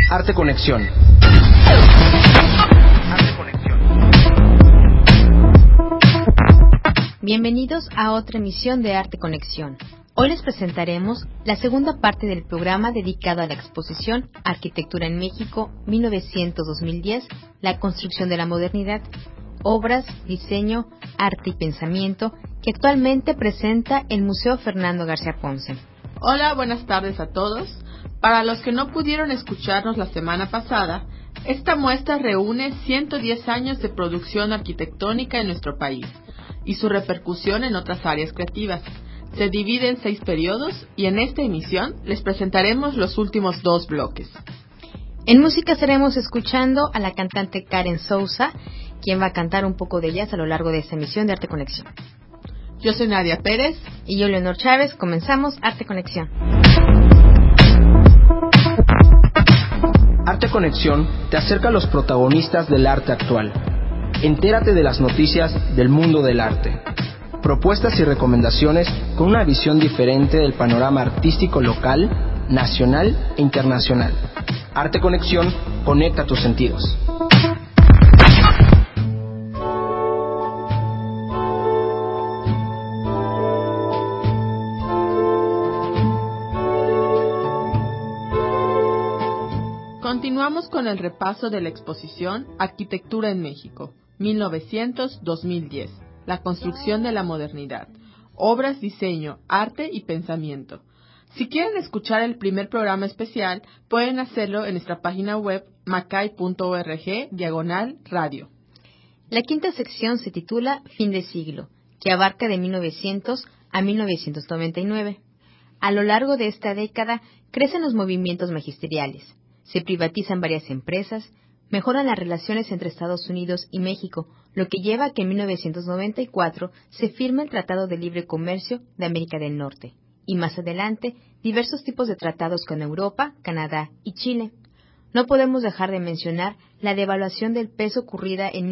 Arte Conexión. Bienvenidos a otra emisión de Arte Conexión. Hoy les presentaremos la segunda parte del programa dedicado a la exposición Arquitectura en México 1900-2010, la construcción de la modernidad, obras, diseño, arte y pensamiento, que actualmente presenta el Museo Fernando García Ponce. Hola, buenas tardes a todos. Para los que no pudieron escucharnos la semana pasada, esta muestra reúne 110 años de producción arquitectónica en nuestro país y su repercusión en otras áreas creativas. Se divide en 6 periodos y en esta emisión les presentaremos los últimos 2 bloques. En música estaremos escuchando a la cantante Karen Sousa, quien va a cantar un poco de jazz a lo largo de esta emisión de Arte Conexión. Yo soy Nadia Pérez. Y yo, Leonor Chávez. Comenzamos Arte Conexión. Arte Conexión te acerca a los protagonistas del arte actual. Entérate de las noticias del mundo del arte. Propuestas y recomendaciones con una visión diferente del panorama artístico local, nacional e internacional. Arte Conexión conecta tus sentidos. Continuamos con el repaso de la exposición Arquitectura en México, 1900-2010, la construcción de la modernidad, obras, diseño, arte y pensamiento. Si quieren escuchar el primer programa especial, pueden hacerlo en nuestra página web macay.org/radio. La quinta sección se titula Fin de siglo, que abarca de 1900 a 1999. A lo largo de esta década crecen los movimientos magisteriales. Se privatizan varias empresas, mejoran las relaciones entre Estados Unidos y México, lo que lleva a que en 1994 se firme el Tratado de Libre Comercio de América del Norte, y más adelante diversos tipos de tratados con Europa, Canadá y Chile. No podemos dejar de mencionar la devaluación del peso ocurrida en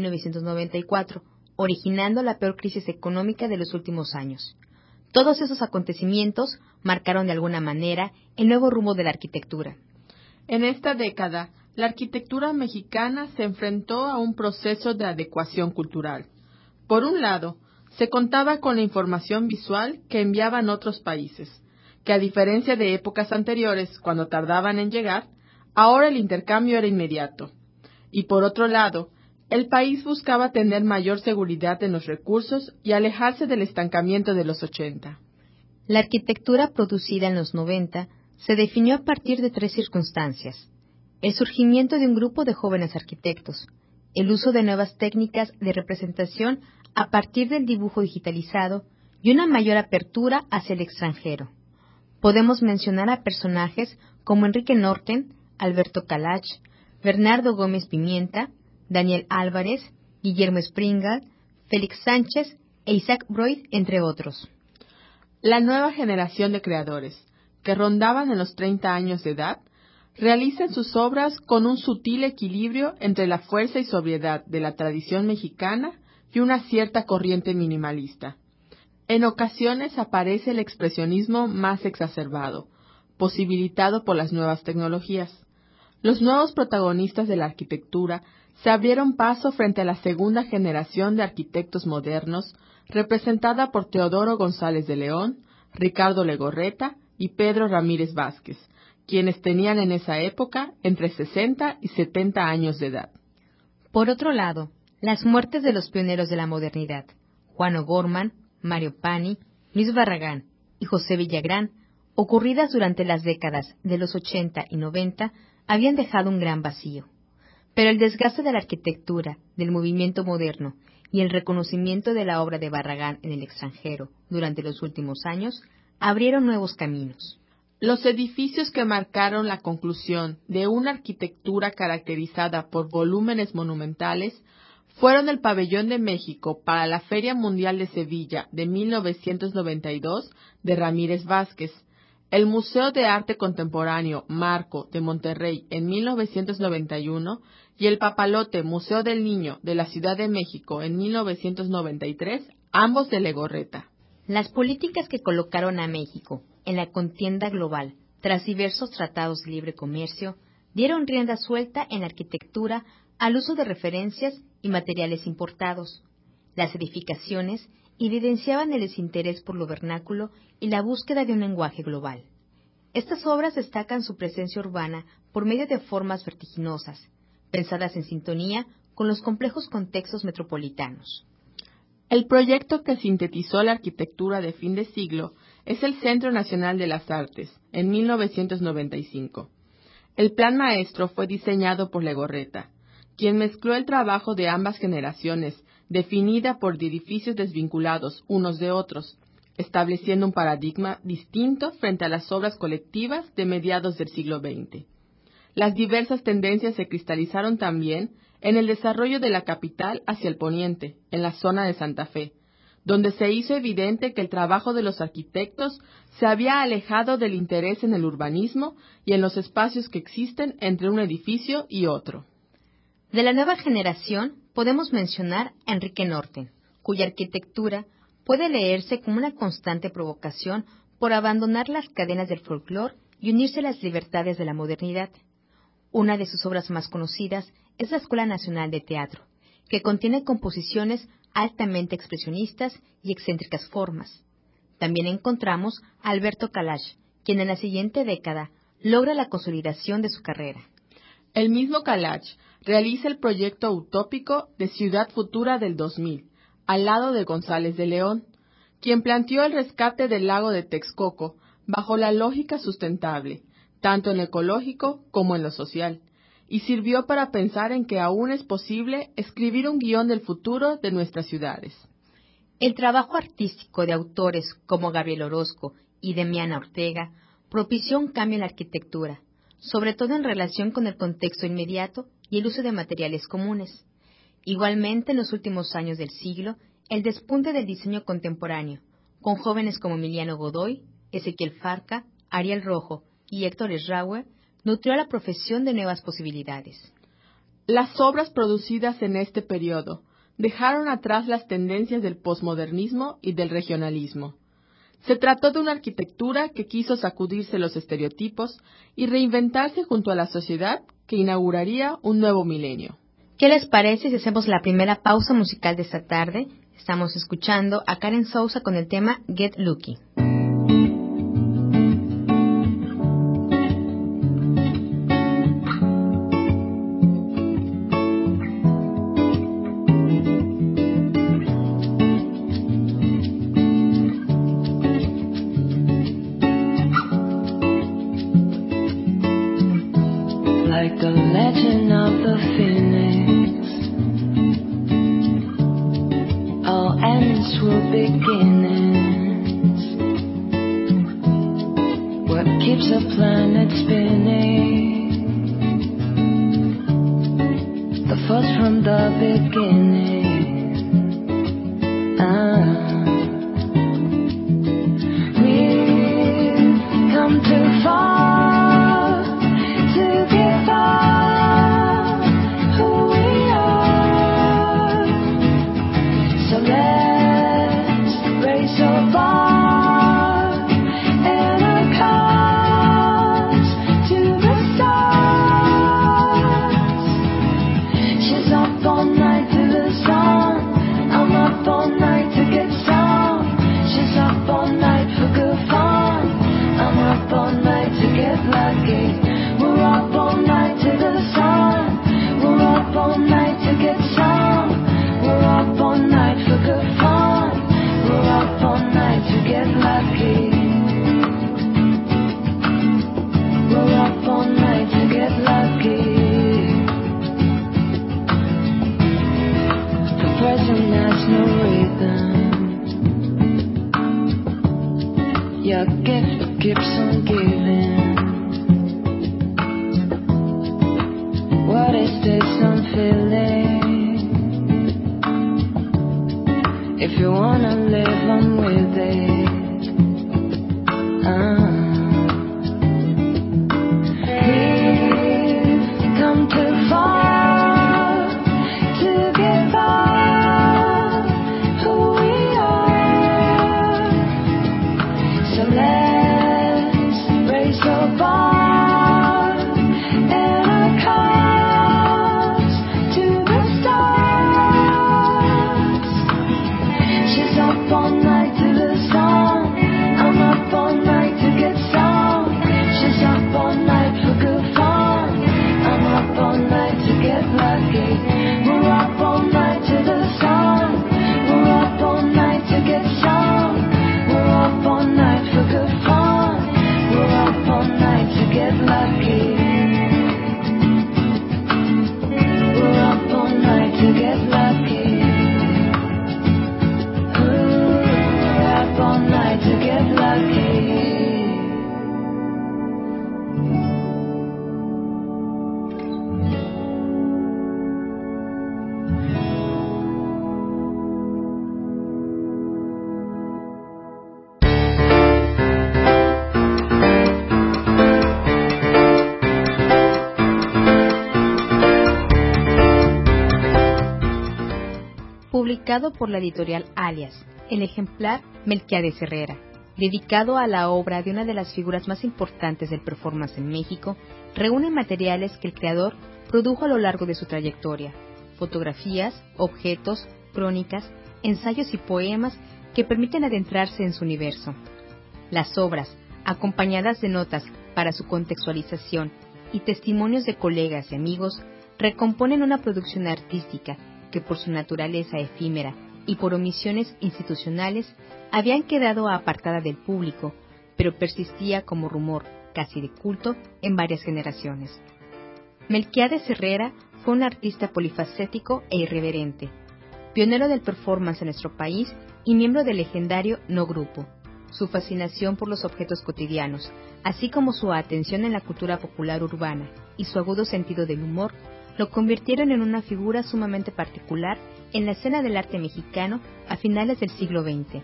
1994, originando la peor crisis económica de los últimos años. Todos esos acontecimientos marcaron de alguna manera el nuevo rumbo de la arquitectura. En esta década, la arquitectura mexicana se enfrentó a un proceso de adecuación cultural. Por un lado, se contaba con la información visual que enviaban otros países, que a diferencia de épocas anteriores, cuando tardaban en llegar, ahora el intercambio era inmediato. Y por otro lado, el país buscaba tener mayor seguridad en los recursos y alejarse del estancamiento de los 80. La arquitectura producida en los 90 se definió a partir de 3 circunstancias: el surgimiento de un grupo de jóvenes arquitectos, el uso de nuevas técnicas de representación a partir del dibujo digitalizado y una mayor apertura hacia el extranjero. Podemos mencionar a personajes como Enrique Norten, Alberto Calach, Bernardo Gómez Pimienta, Daniel Álvarez, Guillermo Springal, Félix Sánchez e Isaac Broid, entre otros. La nueva generación de creadores, que rondaban en los 30 años de edad, realizan sus obras con un sutil equilibrio entre la fuerza y sobriedad de la tradición mexicana y una cierta corriente minimalista. En ocasiones aparece el expresionismo más exacerbado, posibilitado por las nuevas tecnologías. Los nuevos protagonistas de la arquitectura se abrieron paso frente a la segunda generación de arquitectos modernos, representada por Teodoro González de León, Ricardo Legorreta y Pedro Ramírez Vázquez, quienes tenían en esa época entre 60 y 70 años de edad. Por otro lado, las muertes de los pioneros de la modernidad, Juan O'Gorman, Mario Pani, Luis Barragán y José Villagrán, ocurridas durante las décadas de los 80 y 90, habían dejado un gran vacío. Pero el desgaste de la arquitectura, del movimiento moderno y el reconocimiento de la obra de Barragán en el extranjero durante los últimos años abrieron nuevos caminos. Los edificios que marcaron la conclusión de una arquitectura caracterizada por volúmenes monumentales fueron el Pabellón de México para la Feria Mundial de Sevilla de 1992 de Ramírez Vázquez, el Museo de Arte Contemporáneo Marco de Monterrey en 1991 y el Papalote Museo del Niño de la Ciudad de México en 1993, ambos de Legorreta. Las políticas que colocaron a México en la contienda global tras diversos tratados de libre comercio dieron rienda suelta en la arquitectura al uso de referencias y materiales importados. Las edificaciones evidenciaban el desinterés por lo vernáculo y la búsqueda de un lenguaje global. Estas obras destacan su presencia urbana por medio de formas vertiginosas, pensadas en sintonía con los complejos contextos metropolitanos. El proyecto que sintetizó la arquitectura de fin de siglo es el Centro Nacional de las Artes, en 1995. El plan maestro fue diseñado por Legorreta, quien mezcló el trabajo de ambas generaciones, definida por edificios desvinculados unos de otros, estableciendo un paradigma distinto frente a las obras colectivas de mediados del siglo XX. Las diversas tendencias se cristalizaron también en el desarrollo de la capital hacia el poniente, en la zona de Santa Fe, donde se hizo evidente que el trabajo de los arquitectos se había alejado del interés en el urbanismo y en los espacios que existen entre un edificio y otro. De la nueva generación podemos mencionar a Enrique Norten, cuya arquitectura puede leerse como una constante provocación por abandonar las cadenas del folclore y unirse a las libertades de la modernidad. Una de sus obras más conocidas es la Escuela Nacional de Teatro, que contiene composiciones altamente expresionistas y excéntricas formas. También encontramos a Alberto Calach, quien en la siguiente década logra la consolidación de su carrera. El mismo Calach realiza el proyecto utópico de Ciudad Futura del 2000, al lado de González de León, quien planteó el rescate del lago de Texcoco bajo la lógica sustentable, tanto en lo ecológico como en lo social, y sirvió para pensar en que aún es posible escribir un guión del futuro de nuestras ciudades. El trabajo artístico de autores como Gabriel Orozco y Demiana Ortega propició un cambio en la arquitectura, sobre todo en relación con el contexto inmediato y el uso de materiales comunes. Igualmente, en los últimos años del siglo, el despunte del diseño contemporáneo, con jóvenes como Emiliano Godoy, Ezequiel Farca, Ariel Rojo y Héctor Esraue, nutrió a la profesión de nuevas posibilidades. Las obras producidas en este periodo dejaron atrás las tendencias del posmodernismo y del regionalismo. Se trató de una arquitectura que quiso sacudirse los estereotipos y reinventarse junto a la sociedad que inauguraría un nuevo milenio. ¿Qué les parece si hacemos la primera pausa musical de esta tarde? Estamos escuchando a Karen Sousa con el tema Get Lucky. Like the legend of the phoenix, all ends were beginnings. What keeps a planet spinning? The force from the beginning. We've come too far to give up who we are. So let's raise our bar and our cause to the stars. She's up all night to the sun. I'm up all night to get some. She's up all night for good fun. I'm up all night to get lucky. We're up all night to the sun. We're up all night to get some. We're up all night for good fun. We're up all night to get lucky. We're up all night to get lucky. The present has no rhythm. Your gift keeps on giving. What is this I'm feeling? If you wanna live, I'm with it. We've come too far to give up who we are. So let's raise our bar and get lucky. We're up all night to get lucky. We're up all night to get lucky. Publicado por la editorial Alias, el ejemplar Melquiades Herrera, dedicado a la obra de una de las figuras más importantes del performance en México, reúne materiales que el creador produjo a lo largo de su trayectoria, fotografías, objetos, crónicas, ensayos y poemas que permiten adentrarse en su universo. Las obras, acompañadas de notas para su contextualización y testimonios de colegas y amigos, recomponen una producción artística que por su naturaleza efímera y por omisiones institucionales habían quedado apartada del público, pero persistía como rumor, casi de culto, en varias generaciones. Melquiades Herrera fue un artista polifacético e irreverente, pionero del performance en nuestro país y miembro del legendario No Grupo. Su fascinación por los objetos cotidianos, así como su atención en la cultura popular urbana y su agudo sentido del humor, lo convirtieron en una figura sumamente particular en la escena del arte mexicano a finales del siglo XX.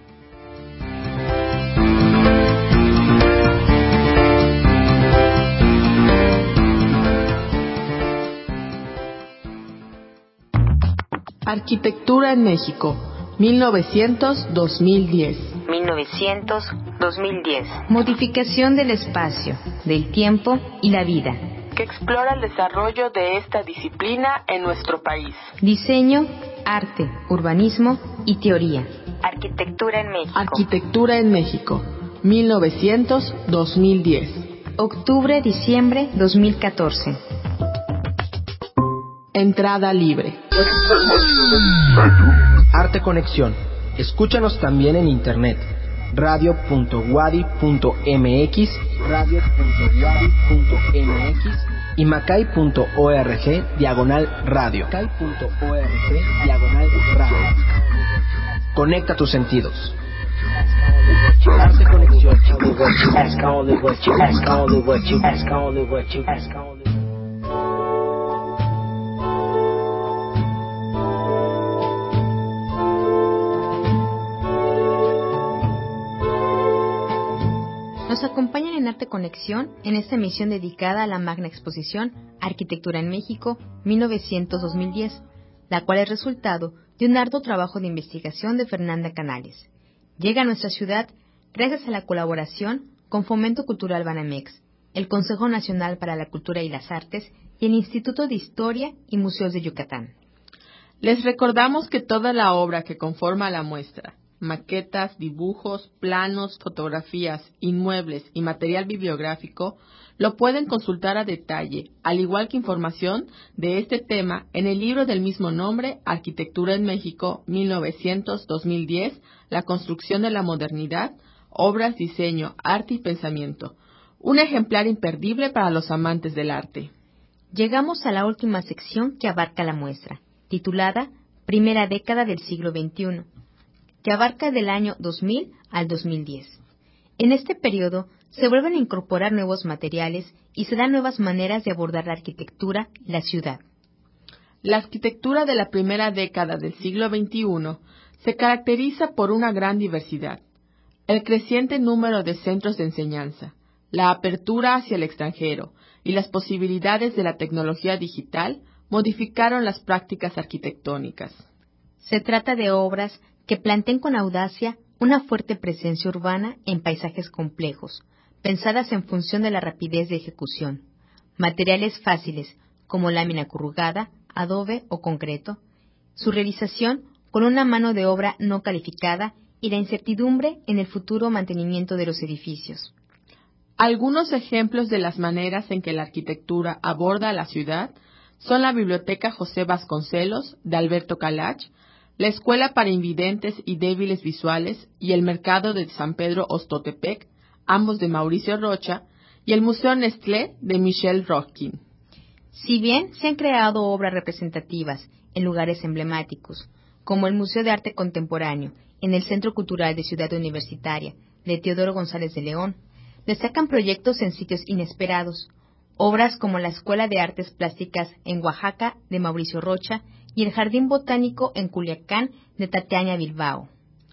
Arquitectura en México, 1900-2010. 1900-2010. Modificación del espacio, del tiempo y la vida. Que explora el desarrollo de esta disciplina en nuestro país. Diseño, arte, urbanismo y teoría. Arquitectura en México. Arquitectura en México, 1900-2010. Octubre-diciembre 2014. Entrada libre. Arte Conexión. Escúchanos también en internet. radio.wadi.mx, radio.wadi.mx y macay.org/radio. Macay.org/radio. Conecta tus sentidos. Arte Conexión. Nos acompañan en Arte Conexión en esta emisión dedicada a la magna exposición Arquitectura en México 1900-2010, la cual es resultado de un arduo trabajo de investigación de Fernanda Canales. Llega a nuestra ciudad gracias a la colaboración con Fomento Cultural Banamex, el Consejo Nacional para la Cultura y las Artes y el Instituto de Historia y Museos de Yucatán. Les recordamos que toda la obra que conforma la muestra, maquetas, dibujos, planos, fotografías, inmuebles y material bibliográfico, lo pueden consultar a detalle, al igual que información de este tema en el libro del mismo nombre, Arquitectura en México, 1900-2010, La construcción de la modernidad, obras, diseño, arte y pensamiento. Un ejemplar imperdible para los amantes del arte. Llegamos a la última sección que abarca la muestra, titulada Primera década del siglo XXI, que abarca del año 2000 al 2010. En este periodo se vuelven a incorporar nuevos materiales y se dan nuevas maneras de abordar la arquitectura y la ciudad. La arquitectura de la primera década del siglo XXI se caracteriza por una gran diversidad, el creciente número de centros de enseñanza, la apertura hacia el extranjero y las posibilidades de la tecnología digital modificaron las prácticas arquitectónicas. Se trata de obras que planteen con audacia una fuerte presencia urbana en paisajes complejos, pensadas en función de la rapidez de ejecución, materiales fáciles como lámina corrugada, adobe o concreto, su realización con una mano de obra no calificada y la incertidumbre en el futuro mantenimiento de los edificios. Algunos ejemplos de las maneras en que la arquitectura aborda a la ciudad son la Biblioteca José Vasconcelos de Alberto Calach, la Escuela para Invidentes y Débiles Visuales y el Mercado de San Pedro Ostotepec, ambos de Mauricio Rocha, y el Museo Nestlé de Michel Rockin. Si bien se han creado obras representativas en lugares emblemáticos, como el Museo de Arte Contemporáneo en el Centro Cultural de Ciudad Universitaria de Teodoro González de León, destacan proyectos en sitios inesperados, obras como la Escuela de Artes Plásticas en Oaxaca de Mauricio Rocha y el Jardín Botánico en Culiacán de Tatiana Bilbao.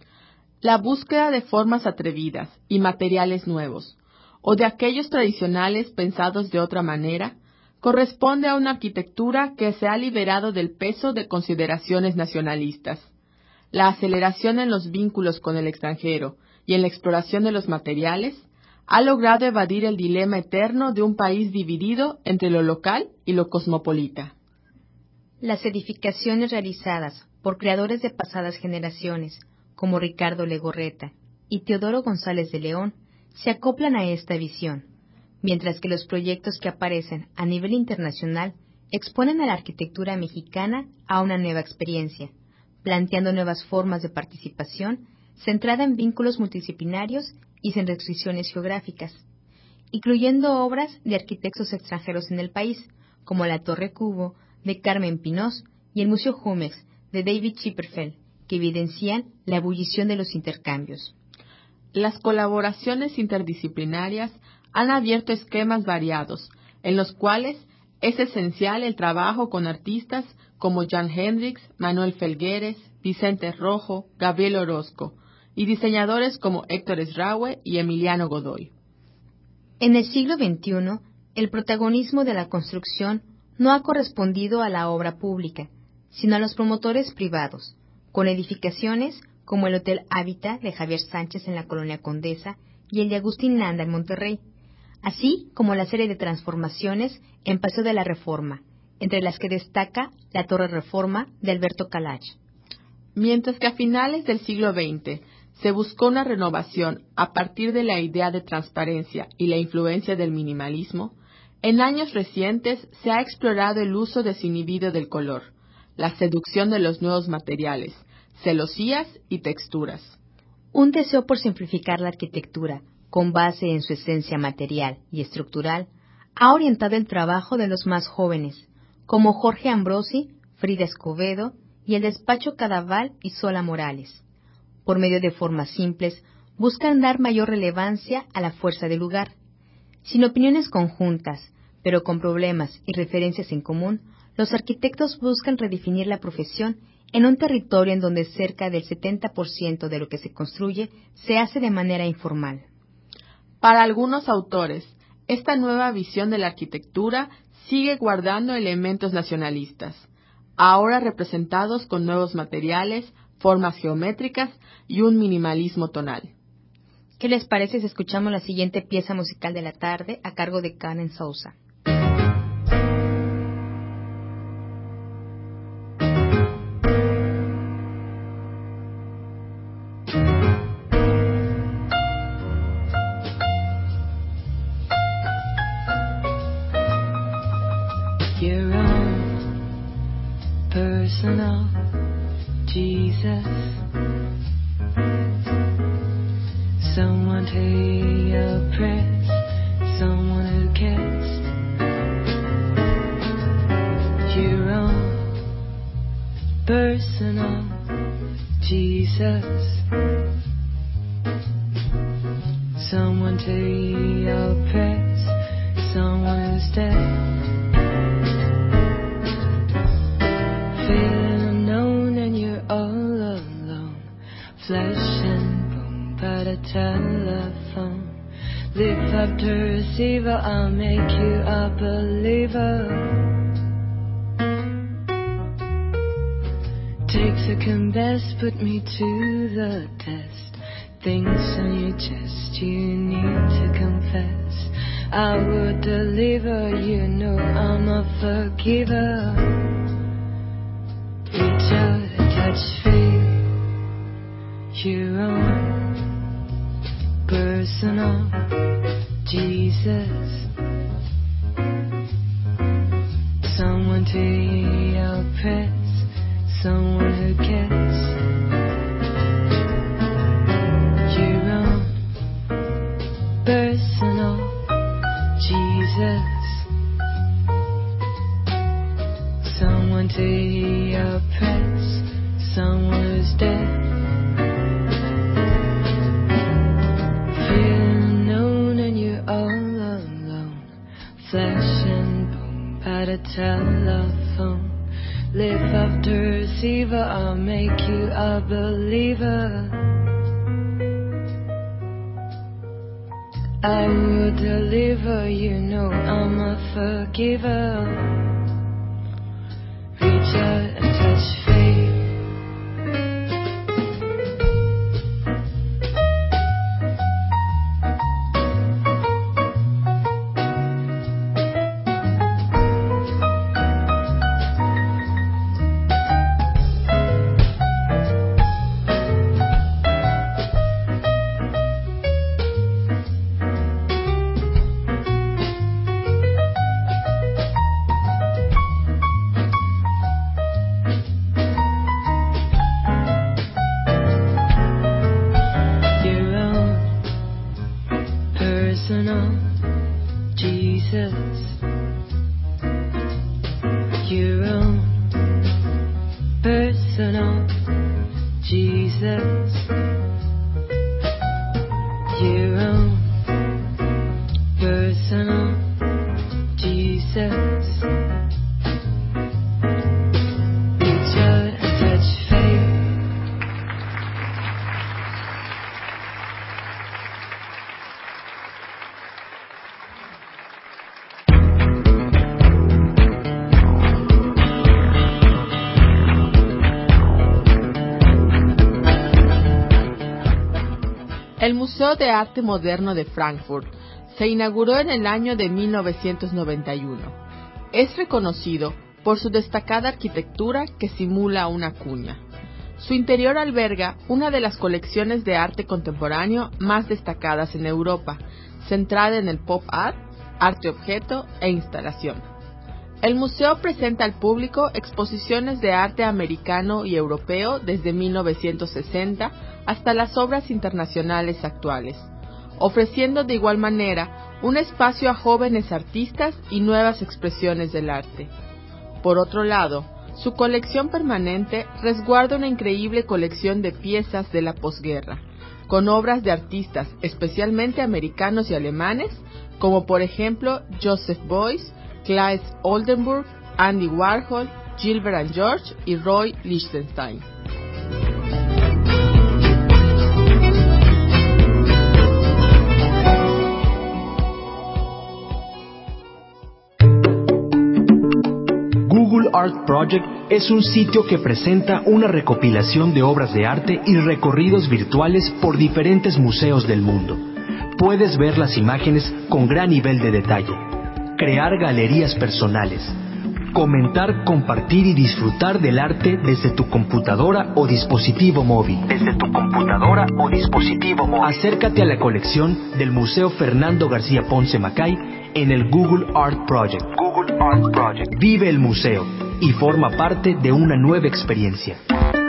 La búsqueda de formas atrevidas y materiales nuevos, o de aquellos tradicionales pensados de otra manera, corresponde a una arquitectura que se ha liberado del peso de consideraciones nacionalistas. La aceleración en los vínculos con el extranjero y en la exploración de los materiales ha logrado evadir el dilema eterno de un país dividido entre lo local y lo cosmopolita. Las edificaciones realizadas por creadores de pasadas generaciones, como Ricardo Legorreta y Teodoro González de León, se acoplan a esta visión, mientras que los proyectos que aparecen a nivel internacional exponen a la arquitectura mexicana a una nueva experiencia, planteando nuevas formas de participación centrada en vínculos multidisciplinarios y sin restricciones geográficas, incluyendo obras de arquitectos extranjeros en el país, como la Torre Cubo de Carmen Pinós y el Museo Jumex de David Chipperfield, que evidencian la ebullición de los intercambios. Las colaboraciones interdisciplinarias han abierto esquemas variados, en los cuales es esencial el trabajo con artistas como Jan Hendricks, Manuel Felgueres, Vicente Rojo, Gabriel Orozco, y diseñadores como Héctor Esraue y Emiliano Godoy. En el siglo XXI, el protagonismo de la construcción no ha correspondido a la obra pública, sino a los promotores privados, con edificaciones como el Hotel Hábitat de Javier Sánchez en la Colonia Condesa y el de Agustín Landa en Monterrey, así como la serie de transformaciones en Paseo de la Reforma, entre las que destaca la Torre Reforma de Alberto Calach. Mientras que a finales del siglo XX se buscó una renovación a partir de la idea de transparencia y la influencia del minimalismo, en años recientes se ha explorado el uso desinhibido del color, la seducción de los nuevos materiales, celosías y texturas. Un deseo por simplificar la arquitectura, con base en su esencia material y estructural, ha orientado el trabajo de los más jóvenes, como Jorge Ambrosi, Frida Escobedo y el despacho Cadaval y Sola Morales. Por medio de formas simples, buscan dar mayor relevancia a la fuerza del lugar. Sin opiniones conjuntas, pero con problemas y referencias en común, los arquitectos buscan redefinir la profesión en un territorio en donde cerca del 70% de lo que se construye se hace de manera informal. Para algunos autores, esta nueva visión de la arquitectura sigue guardando elementos nacionalistas, ahora representados con nuevos materiales, formas geométricas y un minimalismo tonal. ¿Qué les parece si escuchamos la siguiente pieza musical de la tarde a cargo de Karen Sousa? Your own personal Jesus, someone to oppress, someone who cares. Your own personal Jesus, someone to oppress, someone who's dead. Feeling unknown and you're all alone, flesh and bone by the telephone. Live up to receiver, I'll make you a believer. Take second best, put me to the test. Things on your chest you need to confess. I would deliver, you know I'm a forgiver. Reach out and touch feel your own personal Jesus, someone to oppress, someone who cares. Your own personal Jesus. Someone to hear your prayers, someone who's dead. Feeling known and you're all alone. Flesh and bone by the telephone. Live off the receiver, I'll make you a believer. I will deliver, you know I'm a forgiver. Reach out and touch faith. El Museo de Arte Moderno de Frankfurt se inauguró en el año de 1991. Es reconocido por su destacada arquitectura que simula una cuña. Su interior alberga una de las colecciones de arte contemporáneo más destacadas en Europa, centrada en el pop art, arte objeto e instalación. El museo presenta al público exposiciones de arte americano y europeo desde 1960 hasta las obras internacionales actuales, ofreciendo de igual manera un espacio a jóvenes artistas y nuevas expresiones del arte. Por otro lado, su colección permanente resguarda una increíble colección de piezas de la posguerra, con obras de artistas especialmente americanos y alemanes, como por ejemplo Joseph Beuys, Claes Oldenburg, Andy Warhol, Gilbert George y Roy Lichtenstein. Google Art Project es un sitio que presenta una recopilación de obras de arte y recorridos virtuales por diferentes museos del mundo. Puedes ver las imágenes con gran nivel de detalle, crear galerías personales, comentar, compartir y disfrutar del arte desde tu computadora o dispositivo móvil. Acércate a la colección del Museo Fernando García Ponce Macay en el Google Art Project. Vive el museo y forma parte de una nueva experiencia.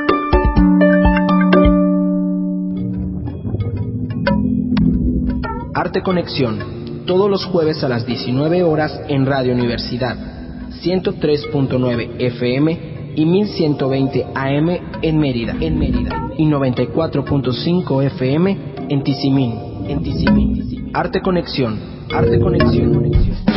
Arte Conexión, todos los jueves a las 19 horas en Radio Universidad, 103.9 FM y 1120 AM en Mérida, y 94.5 FM en Tizimín. Arte Conexión.